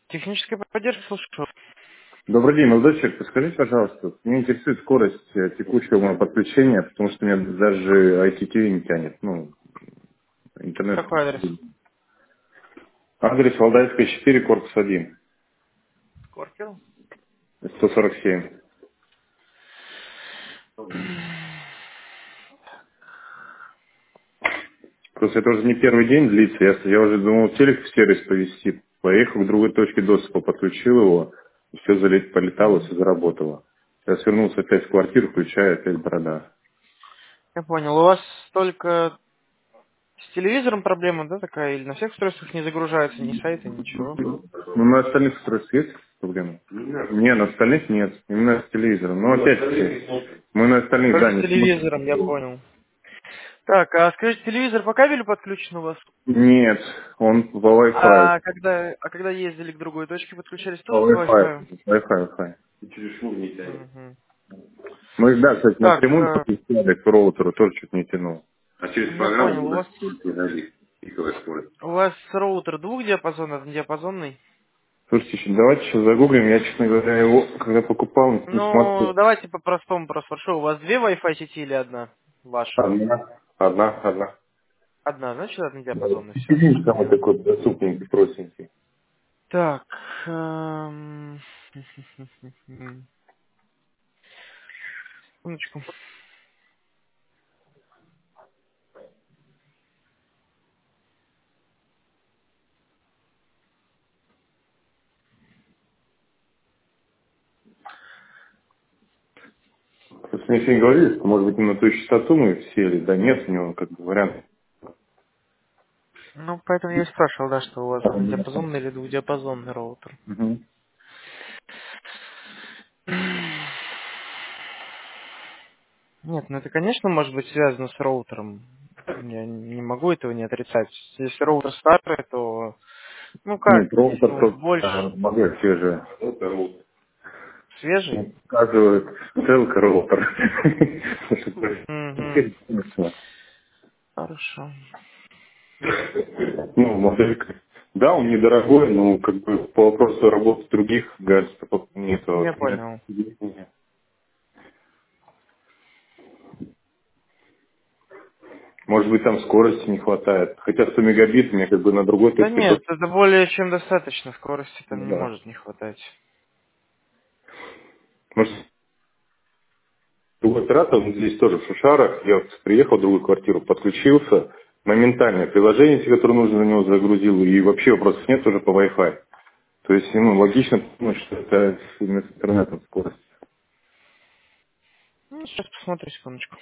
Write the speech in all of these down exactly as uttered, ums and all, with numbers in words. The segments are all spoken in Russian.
Техническая поддержка, слушаю. Добрый день, молодой человек. Подскажите, пожалуйста, меня интересует скорость э, текущего моего подключения, потому что меня даже ай ти ти ви не тянет. Ну, интернет. Какой адрес? Адрес Валдайская, четыре, корпус один, Скорпион. сто сорок семь. Просто это уже не первый день длится. Я, я уже думал телек в сервис повезти. Поехал к другой точке доступа, подключил его, и все залет, полетало, Мгм. все заработало. Я свернулся опять в квартиру, включаю опять борода. Я понял. У вас только с телевизором проблема, да, такая? Или на всех устройствах не загружается ни сайта, ничего? Ну, на остальных устройствах есть проблемы? Не, на остальных нет. Именно с телевизором. Но опять-таки, мы на остальных, Только да, с не смотрим. телевизором, я понял. Так, а скажите, телевизор по кабелю подключен у вас? Нет, он по Wi-Fi. А когда, а когда ездили к другой точке, подключались По тоже по Wi-Fi. Wi-Fi? Wi-Fi, Wi-Fi. И через шнур не тянет. Мгм. Мы, да, кстати, Так, напрямую э, подключали к роутеру, тоже чуть не тянул. А через я программу понял. У можно вас не ходить. Пиковая скорость. у вас роутер двухдиапазонный, однодиапазонный? Слушайте, еще давайте сейчас загуглим. Я, честно говоря, его, когда покупал, не Ну, смотрел. давайте по-простому проспрошу. У вас две Wi-Fi сети или одна ваша? Одна, одна, одна. Одна, значит, Да. однодиапазонный. Все, Фильм самый понял. такой доступненький, простенький. Так, эм, секундочку. Просто мне сегодня говорили, что, может быть, на ту частоту мы сели. Да нет, у него как бы вариант. Ну, поэтому я и спрашивал, да, что у вас однодиапазонный или двухдиапазонный роутер. Мгм. Нет, ну это, конечно, может быть связано с роутером. Я не могу этого не отрицать. Если роутер старый, то, ну как, Нет, роутер если он только больше могу свежий. Это роутер. свежий. Показывает целка роутер. Угу. Смешно. Хорошо. Ну, моделька. Да, он недорогой, но как бы по вопросу работы других гаджетов нет. А Я вот нет. понял. Нет. Может быть, там скорости не хватает. Хотя сто мегабит мне как бы на другой Да точке нет, доступа. это более чем достаточно. Скорости там не Да. может не хватать. Может, другой оператор, он здесь тоже в Шушарах. Я вот приехал в другую квартиру, подключился. Моментально приложение, те, которое нужно на него загрузил. И вообще вопросов нет уже по Wi-Fi. То есть ему логично думать, что это именно с интернетом скорость. Ну, сейчас посмотрю, секундочку.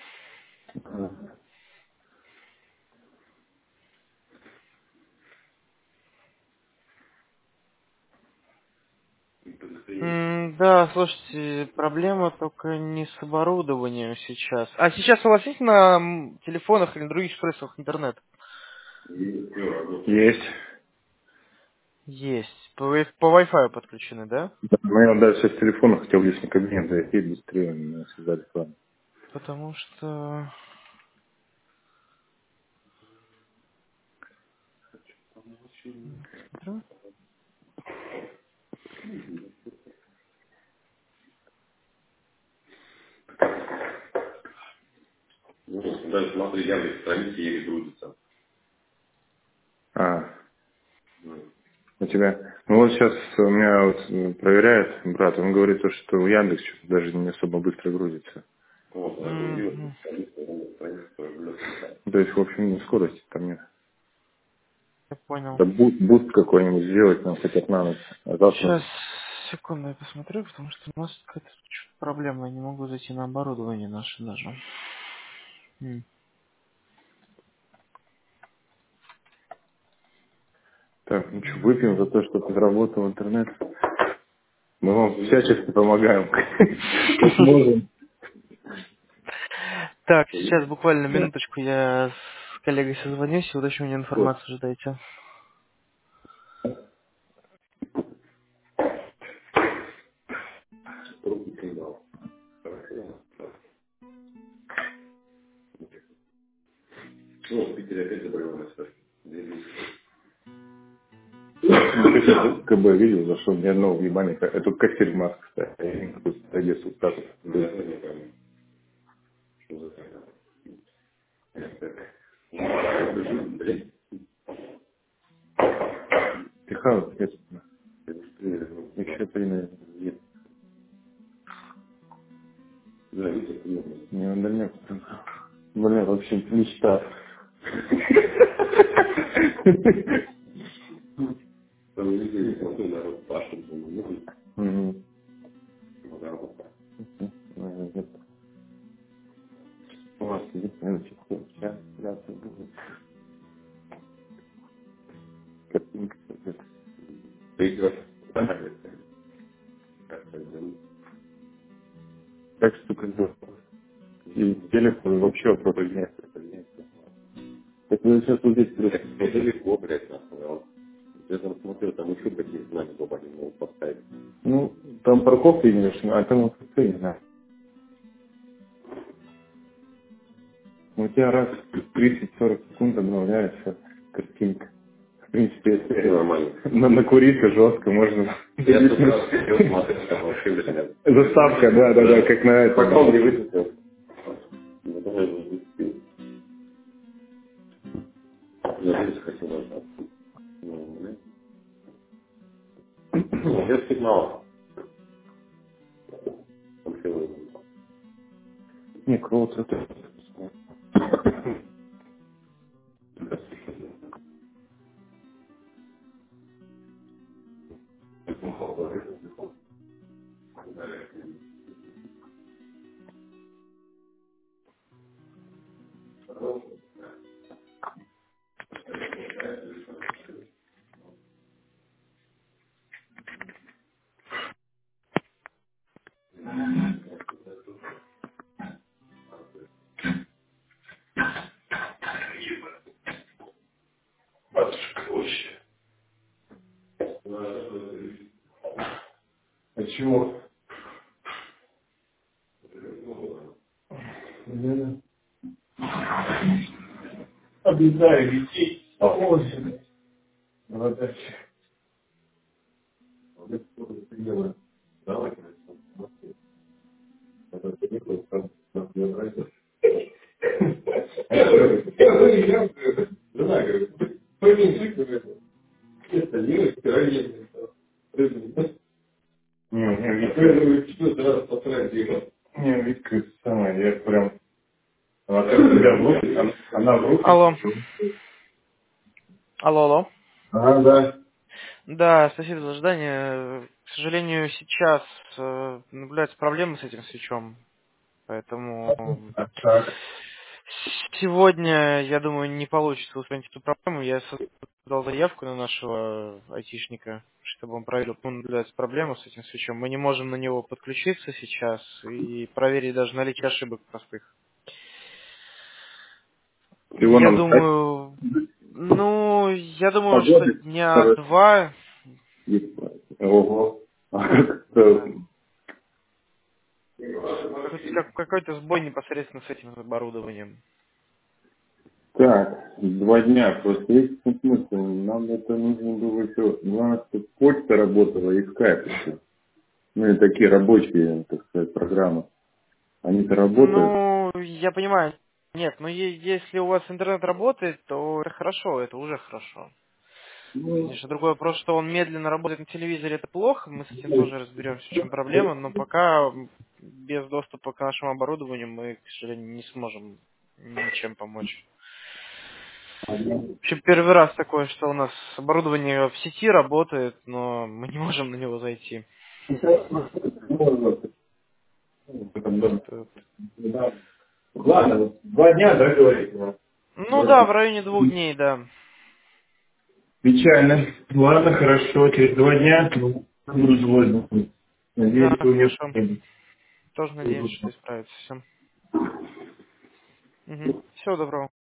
М, да, слушайте, проблема только не с оборудованием сейчас. А сейчас у вас есть на м, телефонах или других устройствах интернет? Есть. Есть. По, Wi- по Wi-Fi подключены, да? Да, ну я даже сейчас с телефона хотел в личный кабинет зайти, быстрее меня связали с вами. Потому что... Смотрю. Ну, даже смотри, Яндекс страницы еле грузится. А, у тебя. Ну вот сейчас у меня вот м, проверяет брат, он говорит, то, что у Яндекс что-то даже не особо быстро грузится. Вот, загрузилась, Мгм. страница, страница, страница. То есть, в общем, скорости там нет. Я понял. Да буст, буст какой-нибудь сделать нам хотят на ночь. А завтра... Сейчас, секунду, я посмотрю, потому что у нас какая-то чё-то проблема. Я не могу зайти на оборудование наше даже. М. Так, ну что, выпьем за Мгм. то, что подработал интернет. Мы вам всячески помогаем. Как можем. Так, сейчас буквально минуточку я с коллегой созвонюсь и уточню мне Вот. информацию, ждайте. Руки сигнал. Ну, в Питере опять заболеваемость. Ты КБ видел, зашел ни одного внимания. Это кассир в маске, кстати. Одессу статус. Тихо, естественно. Еще три, наверное, нет. Не, он дальняк. Бля, вообще мечта. Мгм. У вас сидит, наверное, чехол. Сейчас, сейчас, будет. Картинка. Так что, как бы, и телефон вообще просто нет. Так вы сейчас вот здесь... Так далеко, блядь, нахуй. Я там смотрю, там еще какие знания глобально могут поставить. Ну, там парковка имеешь, а там вот ты не знаю. У тебя раз в тридцать-сорок секунд обновляется картинка. В принципе, это нормально. На, накуриться жестко можно. Я тут раз хотел смотреть, там вообще, блядь. Заставка, да, да, да, как на это. Пока он не высветил. Ну, давай его выпустил. Я здесь хотел заставку. Ну, блядь. Ну, без сигнала. Не, круто. Это... Батюшка вообще. А чего? Да. Обязаю детей. Ой, молодец. Давай. Это приехал, там, там, я нравится. Я говорю, жена, говорю, поменьше, говорю, это не пироги. Не, не, Витка, что раз потратил. Не, Витка, самое, я прям, она как себя в руки, она, она в руки. Алло. Алло, алло. Ага, да. Да, спасибо за ожидание. К сожалению, сейчас э, наблюдаются проблемы с этим свечом, поэтому А так. сегодня, я думаю, не получится устранить эту проблему. Я создал заявку на нашего айтишника, чтобы он проверил, ну, наблюдается проблема с этим свечом. Мы не можем на него подключиться сейчас и проверить даже наличие ошибок простых. Его Я надо сказать. думаю, ну, я думаю, что Погоды. дня два. Ого. А как это? Какой-то, как- какой-то сбой непосредственно с этим оборудованием. Так, два дня. Просто есть смысл. Нам это нужно было все. Главное, чтобы почта работала и скайп еще. Ну и такие рабочие, так сказать, программы. Они-то работают. Ну, я понимаю. Нет, ну е- если у вас интернет работает, то это хорошо, это уже хорошо. Ну, Конечно, другой вопрос, что он медленно работает на телевизоре, это плохо, мы с этим тоже разберемся, в чем проблема, но пока без доступа к нашему оборудованию мы, к сожалению, не сможем ничем помочь. В общем, первый раз такое, что у нас оборудование в сети работает, но мы не можем на него зайти. Это- да. Ладно, вот два дня, да, говорите? Ну да, в районе двух дней, да. Печально. Ладно, хорошо, через два дня ну, буду звонить. Да, Надеюсь, что у хорошо. меня... Тоже надеемся, что исправится все. Угу. Всего доброго.